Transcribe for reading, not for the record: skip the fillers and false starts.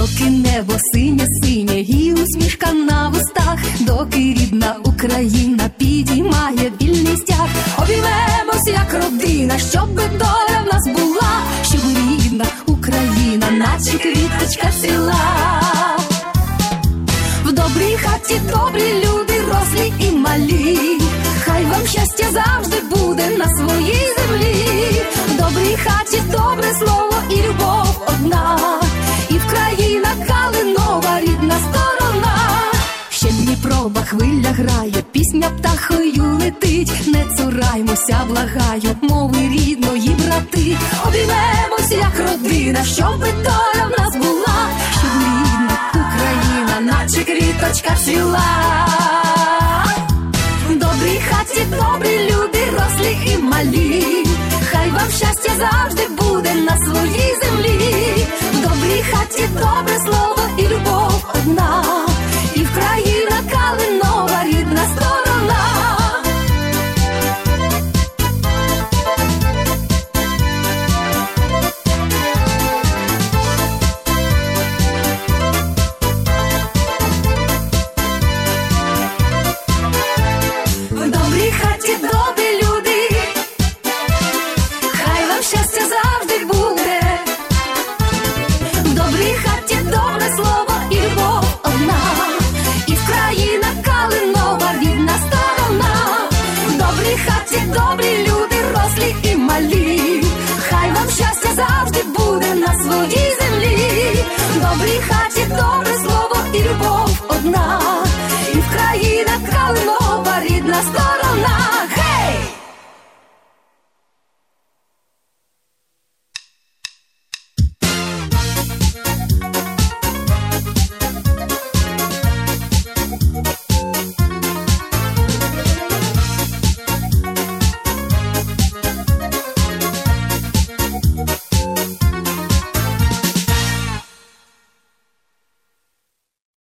доки небо синє-синє і усмішка на вустах, доки рідна Україна підіймає вільний стяг. Обіймемось як родина, щоби доля в нас була, щоб рідна Україна, наче квіточка ціла. В добрій хаті добрі люди, рослі і малі, хай вам щастя завжди буде на своїй землі. В добрій хаті добре слово і любов одна, і в країна калинова рідна сторона. Ще Дніпроба хвиля грає, пісня птахою летить, не цураймося, благаю, мови рідної брати. Обіймемось як родина, щоби доля в нас була, щоб рідна Україна, наче квіточка ціла. В добрій хаті добрі люди, рослі і малі, хай вам щастя завжди буде на своїй землі. В добрій хаті добре слово